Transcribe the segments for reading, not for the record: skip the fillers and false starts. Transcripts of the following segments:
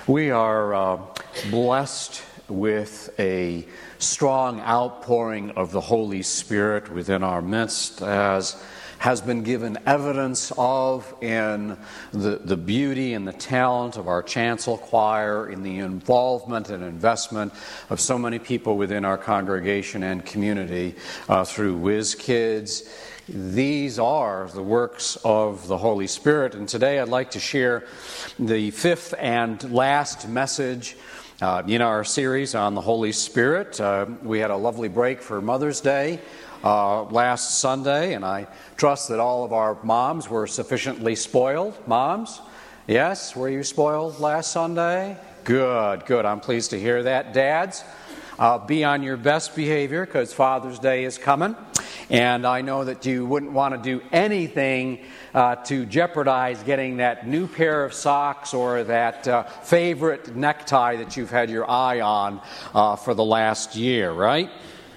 We are blessed with a strong outpouring of the Holy Spirit within our midst, as has been given evidence of in the beauty and the talent of our chancel choir, in the involvement and investment of so many people within our congregation and community through Whiz Kids. These are the works of the Holy Spirit, and today I'd like to share the fifth and last message in our series on the Holy Spirit. We had a lovely break for Mother's Day last Sunday, and I trust that all of our moms were sufficiently spoiled. Moms? Yes? Were you spoiled last Sunday? Good. I'm pleased to hear that. Dads, be on your best behavior because Father's Day is coming. And I know that you wouldn't want to do anything to jeopardize getting that new pair of socks or that favorite necktie that you've had your eye on for the last year, right?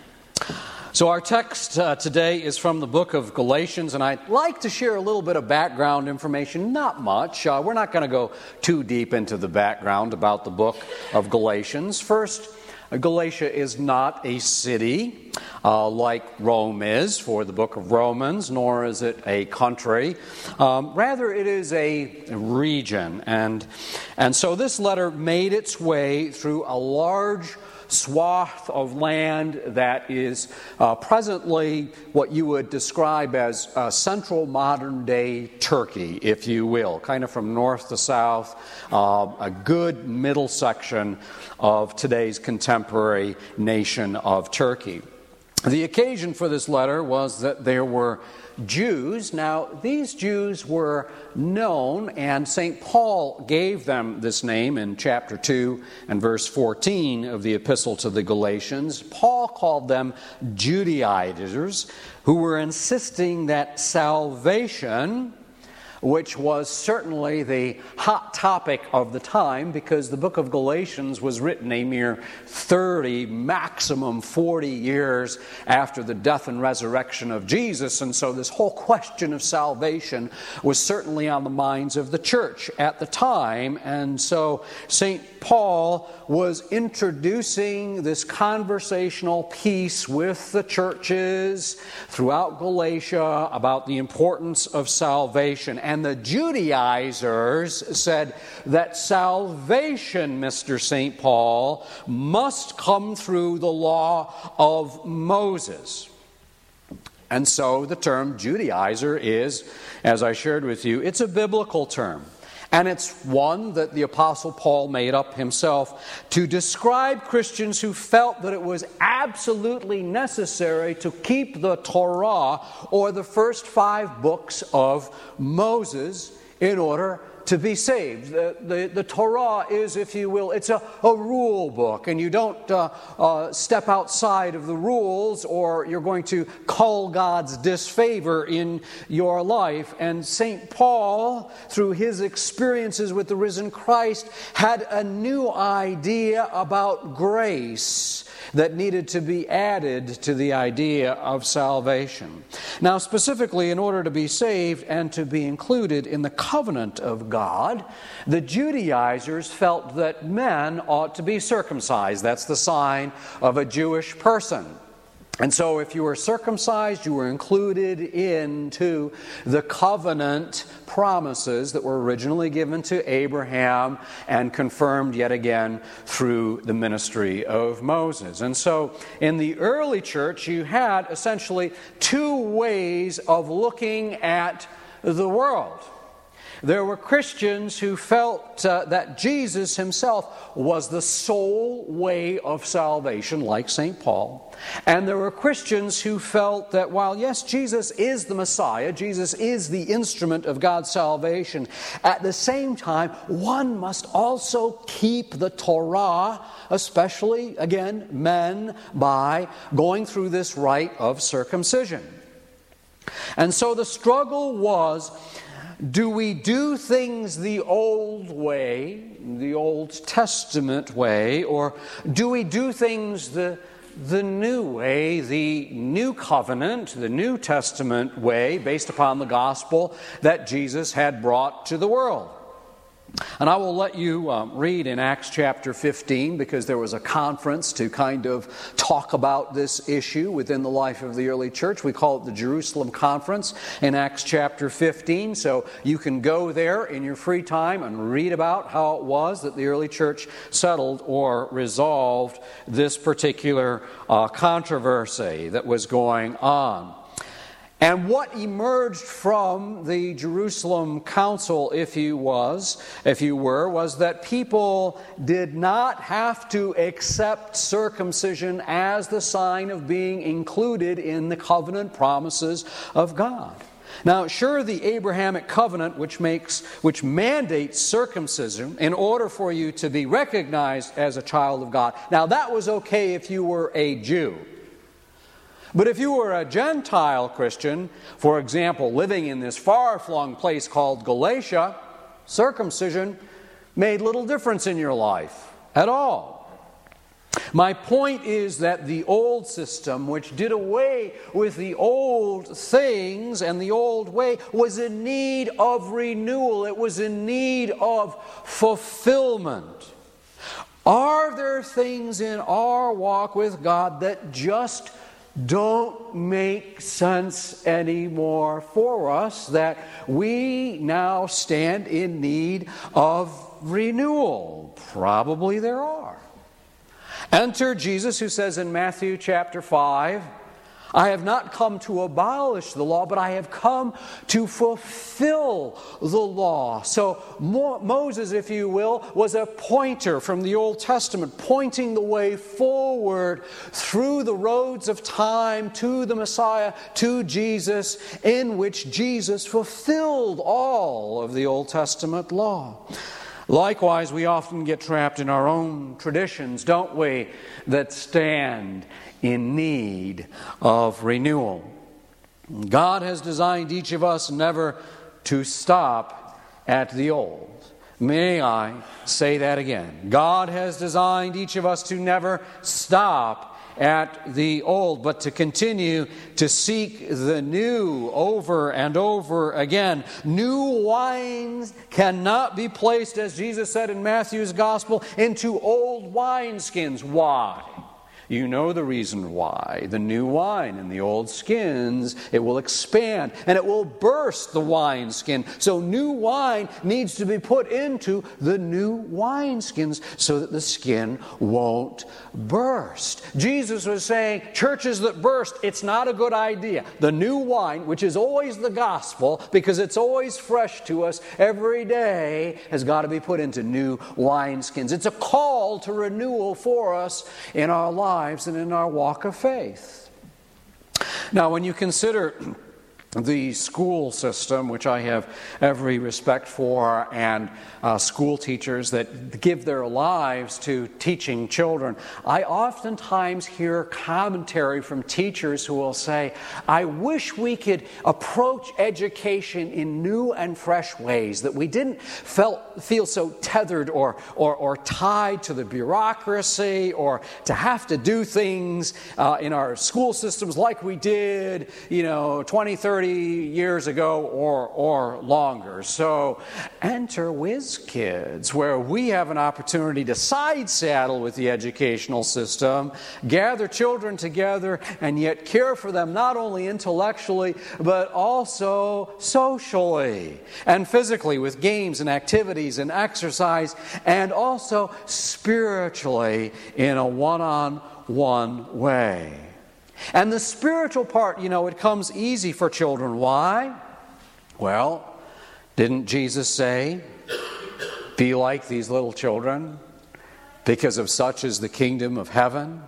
So our text today is from the book of Galatians, and I'd like to share a little bit of background information, not much. We're not going to go too deep into the background about the book of Galatians. First, Galatia is not a city like Rome is for the book of Romans, nor is it a country. Rather, it is a region. And so this letter made its way through a large swath of land that is presently what you would describe as central modern-day Turkey, if you will, kind of from north to south, a good middle section of today's contemporary nation of Turkey. The occasion for this letter was that there were Jews. Now, these Jews were known, and St. Paul gave them this name in chapter 2 and verse 14 of the epistle to the Galatians. Paul called them Judaizers, who were insisting that salvation, which was certainly the hot topic of the time because the book of Galatians was written a mere 30, maximum 40 years after the death and resurrection of Jesus. And so this whole question of salvation was certainly on the minds of the church at the time. And so St. Paul was introducing this conversational piece with the churches throughout Galatia about the importance of salvation. And the Judaizers said that salvation, Mr. St. Paul, must come through the law of Moses. And so the term Judaizer is, as I shared with you, it's a biblical term. And it's one that the Apostle Paul made up himself to describe Christians who felt that it was absolutely necessary to keep the Torah, or the first 5 books of Moses, in order to be saved. The Torah is, if you will, it's a rule book, and you don't step outside of the rules or you're going to cull God's disfavor in your life. And St. Paul, through his experiences with the risen Christ, had a new idea about grace that needed to be added to the idea of salvation. Now, specifically, in order to be saved and to be included in the covenant of God, the Judaizers felt that men ought to be circumcised. That's the sign of a Jewish person. And so if you were circumcised, you were included into the covenant promises that were originally given to Abraham and confirmed yet again through the ministry of Moses. And so in the early church, you had essentially 2 ways of looking at the world. There were Christians who felt that Jesus himself was the sole way of salvation, like St. Paul. And there were Christians who felt that while, yes, Jesus is the Messiah, Jesus is the instrument of God's salvation, at the same time, one must also keep the Torah, especially, again, men, by going through this rite of circumcision. And so the struggle was, do we do things the old way, the Old Testament way, or do we do things the new way, the new covenant, the New Testament way, based upon the gospel that Jesus had brought to the world? And I will let you read in Acts chapter 15, because there was a conference to kind of talk about this issue within the life of the early church. We call it the Jerusalem Conference in Acts chapter 15. So you can go there in your free time and read about how it was that the early church settled or resolved this particular controversy that was going on. And what emerged from the Jerusalem Council, if you were, was that people did not have to accept circumcision as the sign of being included in the covenant promises of God. Now, sure, the Abrahamic covenant, which mandates circumcision in order for you to be recognized as a child of God. Now, that was okay if you were a Jew. But if you were a Gentile Christian, for example, living in this far-flung place called Galatia, circumcision made little difference in your life at all. My point is that the old system, which did away with the old things and the old way, was in need of renewal. It was in need of fulfillment. Are there things in our walk with God that just don't make sense anymore for us, that we now stand in need of renewal? Probably there are. Enter Jesus, who says in Matthew chapter 5, I have not come to abolish the law, but I have come to fulfill the law. So Moses, if you will, was a pointer from the Old Testament, pointing the way forward through the roads of time to the Messiah, to Jesus, in which Jesus fulfilled all of the Old Testament law. Likewise, we often get trapped in our own traditions, don't we, that stand in need of renewal. God has designed each of us never to stop at the old. May I say that again? God has designed each of us to never stop at the old, but to continue to seek the new over and over again. New wines cannot be placed, as Jesus said in Matthew's Gospel, into old wineskins. Why? You know the reason why. The new wine in the old skins, it will expand and it will burst the wineskin. So new wine needs to be put into the new wineskins so that the skin won't burst. Jesus was saying, churches that burst, it's not a good idea. The new wine, which is always the gospel, because it's always fresh to us every day, has got to be put into new wineskins. It's a call to renewal for us in our lives and in our walk of faith. Now, when you consider the school system, which I have every respect for, and school teachers that give their lives to teaching children, I oftentimes hear commentary from teachers who will say, I wish we could approach education in new and fresh ways, that we didn't feel so tethered or tied to the bureaucracy, or to have to do things in our school systems like we did, 20, 30 years ago or longer. So enter Whiz Kids, where we have an opportunity to side saddle with the educational system, gather children together, and yet care for them not only intellectually, but also socially and physically, with games and activities and exercise, and also spiritually in a one-on-one way. And the spiritual part, it comes easy for children. Why? Well, didn't Jesus say, be like these little children, because of such is the kingdom of heaven?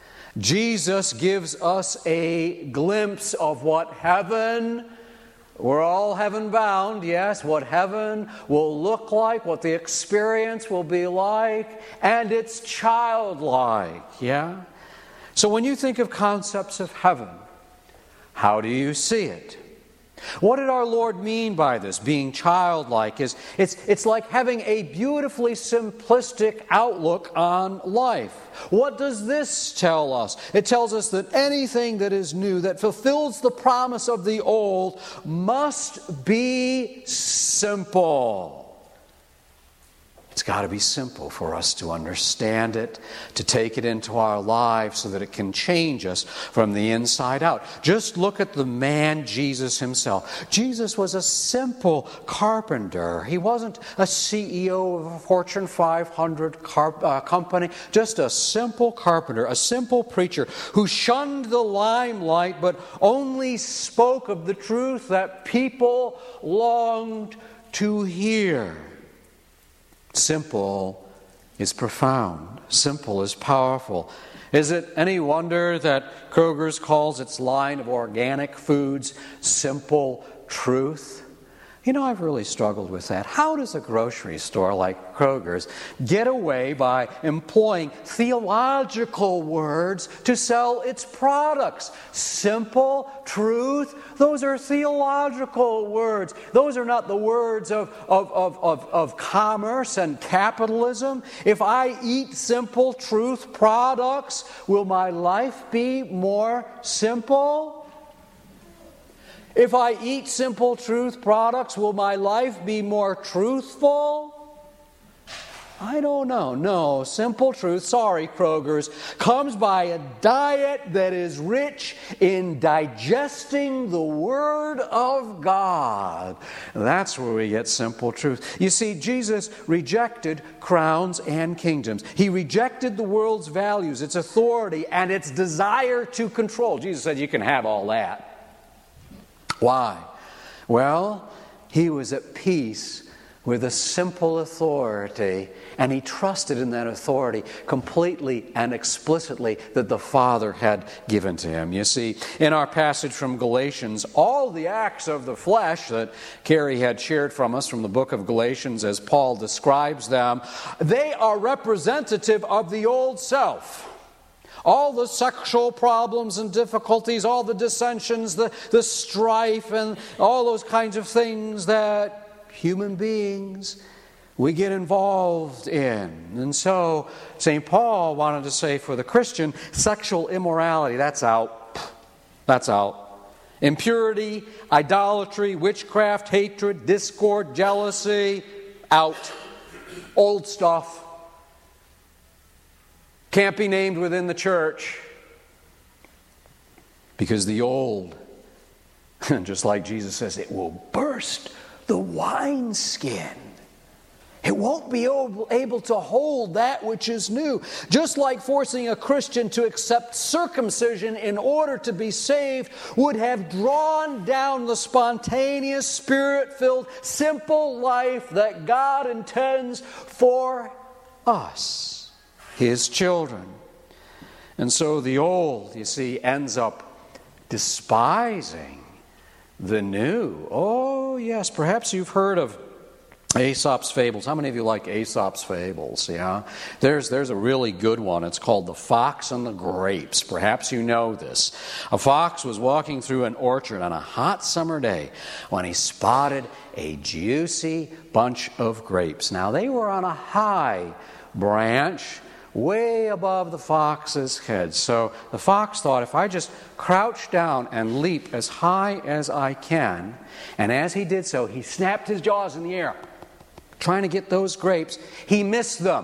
Jesus gives us a glimpse of what heaven, we're all heaven bound, yes, what heaven will look like, what the experience will be like, and it's childlike, yeah? So when you think of concepts of heaven, how do you see it? What did our Lord mean by this, being childlike? It's like having a beautifully simplistic outlook on life. What does this tell us? It tells us that anything that is new, that fulfills the promise of the old, must be simple. It's got to be simple for us to understand it, to take it into our lives so that it can change us from the inside out. Just look at the man Jesus himself. Jesus was a simple carpenter. He wasn't a CEO of a Fortune 500 company, just a simple carpenter, a simple preacher who shunned the limelight but only spoke of the truth that people longed to hear. Simple is profound. Simple is powerful. Is it any wonder that Kroger's calls its line of organic foods Simple Truth? You know, I've really struggled with that. How does a grocery store like Kroger's get away by employing theological words to sell its products? Simple truth? Those are theological words. Those are not the words of commerce and capitalism. If I eat simple truth products, will my life be more simple? If I eat simple truth products, will my life be more truthful? I don't know. No, simple truth, sorry Kroger's, comes by a diet that is rich in digesting the Word of God. That's where we get simple truth. You see, Jesus rejected crowns and kingdoms. He rejected the world's values, its authority, and its desire to control. Jesus said, you can have all that. Why? Well, he was at peace with a simple authority, and he trusted in that authority completely and explicitly that the Father had given to him. You see, in our passage from Galatians, all the acts of the flesh that Carrie had shared from us from the book of Galatians as Paul describes them, they are representative of the old self. All the sexual problems and difficulties, all the dissensions, the strife, and all those kinds of things that human beings, we get involved in. And so, St. Paul wanted to say for the Christian, sexual immorality, that's out. That's out. Impurity, idolatry, witchcraft, hatred, discord, jealousy, out. Old stuff. Can't be named within the church because the old, just like Jesus says, it will burst the wineskin. It won't be able to hold that which is new. Just like forcing a Christian to accept circumcision in order to be saved would have drawn down the spontaneous, spirit-filled, simple life that God intends for us, His children. And so the old, you see, ends up despising the new. Oh, yes, perhaps you've heard of Aesop's Fables. How many of you like Aesop's Fables? Yeah, there's a really good one. It's called The Fox and the Grapes. Perhaps you know this. A fox was walking through an orchard on a hot summer day when he spotted a juicy bunch of grapes. Now, they were on a high branch way above the fox's head. So the fox thought, if I just crouch down and leap as high as I can, and as he did so, he snapped his jaws in the air, trying to get those grapes. He missed them.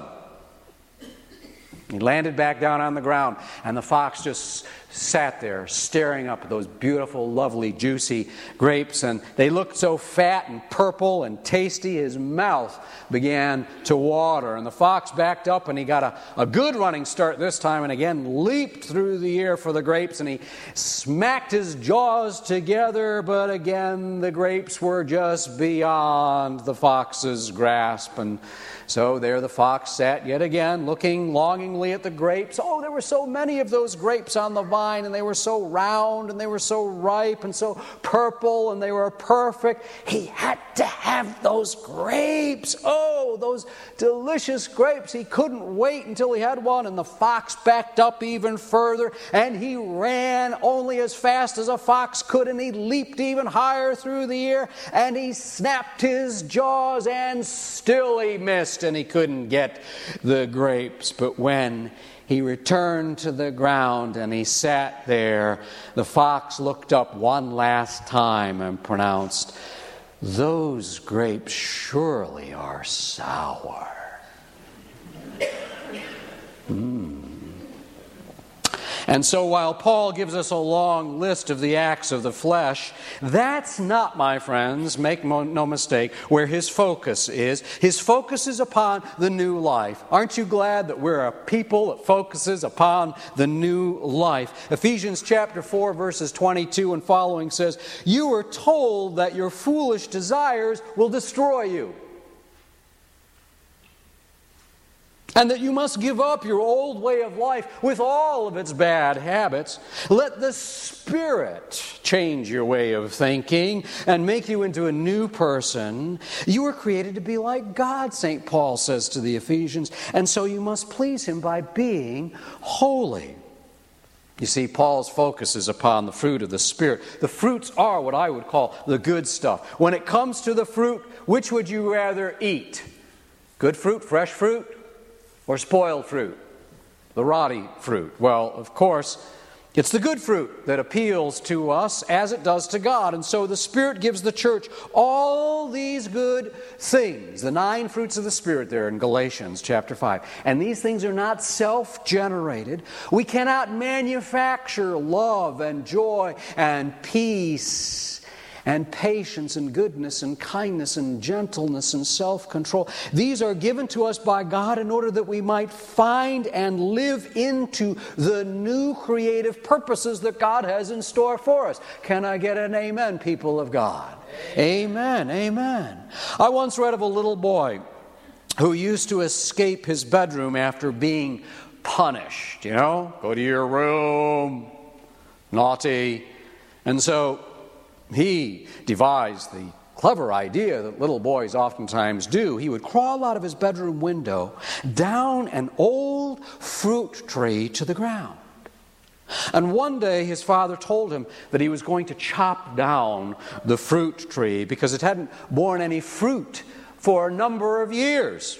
He landed back down on the ground, and the fox just sat there staring up at those beautiful, lovely, juicy grapes, and they looked so fat and purple and tasty, his mouth began to water. And the fox backed up, and he got a good running start this time, and again leaped through the air for the grapes, and he smacked his jaws together, but again the grapes were just beyond the fox's grasp. And so there the fox sat yet again, looking longingly at the grapes. Oh, there were so many of those grapes on the vine, and they were so round, and they were so ripe, and so purple, and they were perfect. He had to have those grapes. Oh, those delicious grapes. He couldn't wait until he had one, and the fox backed up even further, and he ran only as fast as a fox could, and he leaped even higher through the air, and he snapped his jaws, and still he missed, and he couldn't get the grapes. But when he returned to the ground and he sat there, the fox looked up one last time and pronounced, "Those grapes surely are sour." And so while Paul gives us a long list of the acts of the flesh, that's not, my friends, make no mistake, where his focus is. His focus is upon the new life. Aren't you glad that we're a people that focuses upon the new life? Ephesians chapter 4, verses 22 and following says, "You were told that your foolish desires will destroy you, and that you must give up your old way of life with all of its bad habits. Let the Spirit change your way of thinking and make you into a new person. You were created to be like God," St. Paul says to the Ephesians, "and so you must please Him by being holy." You see, Paul's focus is upon the fruit of the Spirit. The fruits are what I would call the good stuff. When it comes to the fruit, which would you rather eat? Good fruit, fresh fruit? Or spoiled fruit, the rotty fruit? Well, of course, it's the good fruit that appeals to us as it does to God. And so the Spirit gives the church all these good things, the 9 fruits of the Spirit there in Galatians chapter 5. And these things are not self-generated. We cannot manufacture love and joy and peace and patience and goodness and kindness and gentleness and self-control. These are given to us by God in order that we might find and live into the new creative purposes that God has in store for us. Can I get an amen, people of God? Amen, amen. I once read of a little boy who used to escape his bedroom after being punished. Go to your room, naughty. And so he devised the clever idea that little boys oftentimes do. He would crawl out of his bedroom window down an old fruit tree to the ground. And one day his father told him that he was going to chop down the fruit tree because it hadn't borne any fruit for a number of years.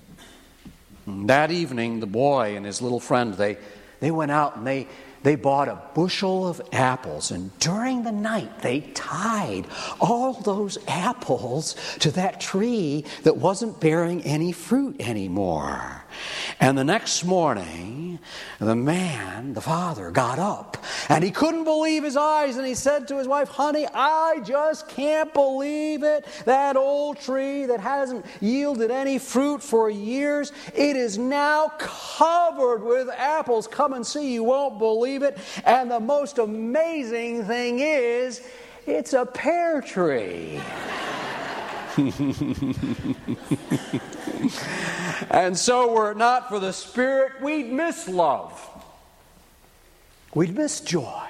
And that evening, the boy and his little friend, they went out and they bought a bushel of apples, and during the night they tied all those apples to that tree that wasn't bearing any fruit anymore. And the next morning, the father, got up, and he couldn't believe his eyes, and he said to his wife, "Honey, I just can't believe it. That old tree that hasn't yielded any fruit for years, it is now covered with apples. Come and see, you won't believe it. And the most amazing thing is, it's a pear tree." And so were it not for the Spirit, we'd miss love. We'd miss joy.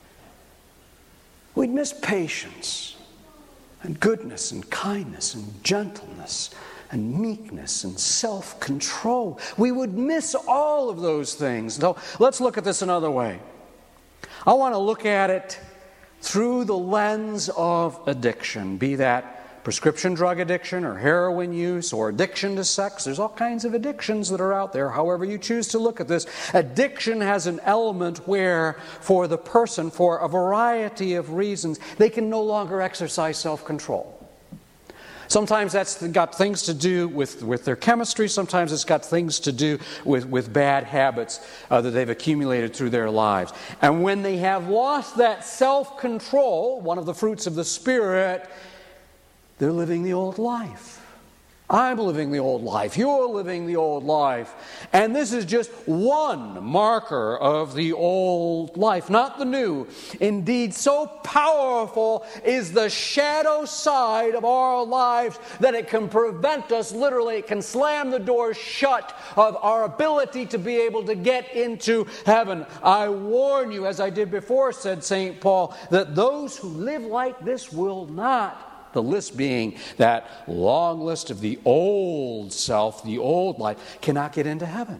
We'd miss patience and goodness and kindness and gentleness and meekness and self-control. We would miss all of those things. So let's look at this another way. I want to look at it through the lens of addiction, be that prescription drug addiction or heroin use or addiction to sex. There's all kinds of addictions that are out there. However you choose to look at this, addiction has an element where for the person, for a variety of reasons, they can no longer exercise self-control. Sometimes that's got things to do with their chemistry. Sometimes it's got things to do with bad habits that they've accumulated through their lives. And when they have lost that self-control, one of the fruits of the Spirit, they're living the old life. I'm living the old life. You're living the old life. And this is just one marker of the old life, not the new. Indeed, so powerful is the shadow side of our lives that it can prevent us, literally, it can slam the door shut of our ability to be able to get into heaven. I warn you, as I did before, said St. Paul, that those who live like this will not. The list being that long list of the old self, the old life, cannot get into heaven.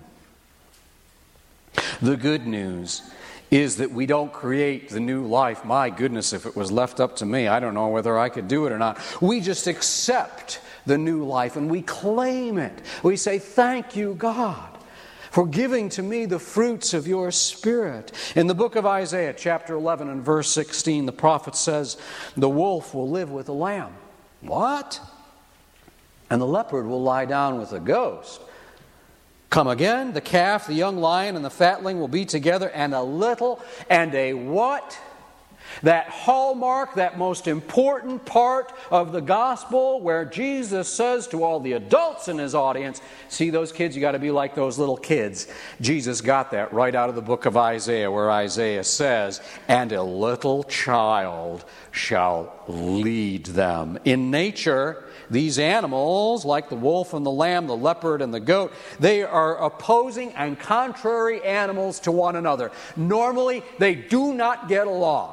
The good news is that we don't create the new life. My goodness, if it was left up to me, I don't know whether I could do it or not. We just accept the new life and we claim it. We say, "Thank you, God, for giving to me the fruits of your Spirit." In the book of Isaiah, chapter 11 and verse 16, the prophet says, "The wolf will live with the lamb." What? "And the leopard will lie down with the ghost. come again. The calf, the young lion, and the fatling will be together, and a little, and a what? That hallmark, that most important part of the gospel where Jesus says to all the adults in his audience, see those kids, you got to be like those little kids. Jesus got that right out of the book of Isaiah, where Isaiah says, and a little child shall lead them. In nature, these animals, like the wolf and the lamb, the leopard and the goat, they are opposing and contrary animals to one another. Normally, they do not get along.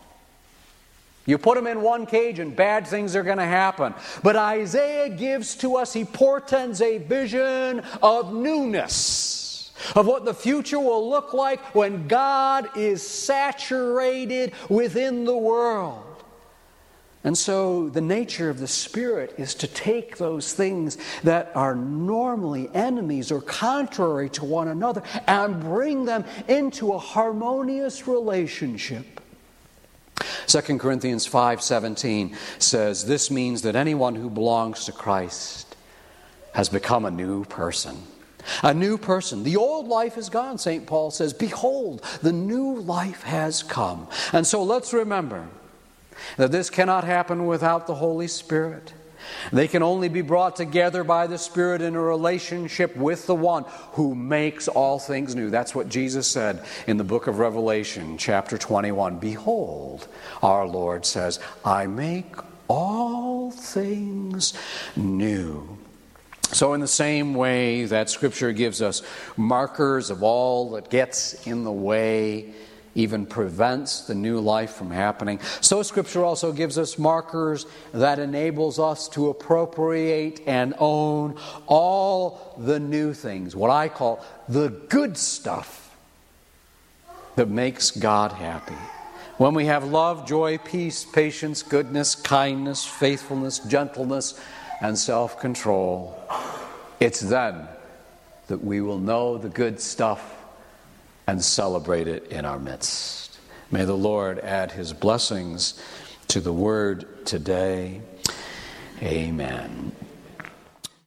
You put them in one cage and bad things are going to happen. But Isaiah gives to us, he portends a vision of newness, of what the future will look like when God is saturated within the world. And so the nature of the Spirit is to take those things that are normally enemies or contrary to one another and bring them into a harmonious relationship. 2 Corinthians 5:17 says, this means that anyone who belongs to Christ has become a new person. A new person. The old life is gone, St. Paul says. Behold, the new life has come. And so let's remember that this cannot happen without the Holy Spirit. They can only be brought together by the Spirit in a relationship with the one who makes all things new. That's what Jesus said in the book of Revelation, chapter 21. Behold, our Lord says, I make all things new. So in the same way that Scripture gives us markers of all that gets in the way, even prevents the new life from happening, so Scripture also gives us markers that enables us to appropriate and own all the new things, what I call the good stuff that makes God happy. When we have love, joy, peace, patience, goodness, kindness, faithfulness, gentleness, and self-control, it's then that we will know the good stuff and celebrate it in our midst. May the Lord add His blessings to the Word today. Amen.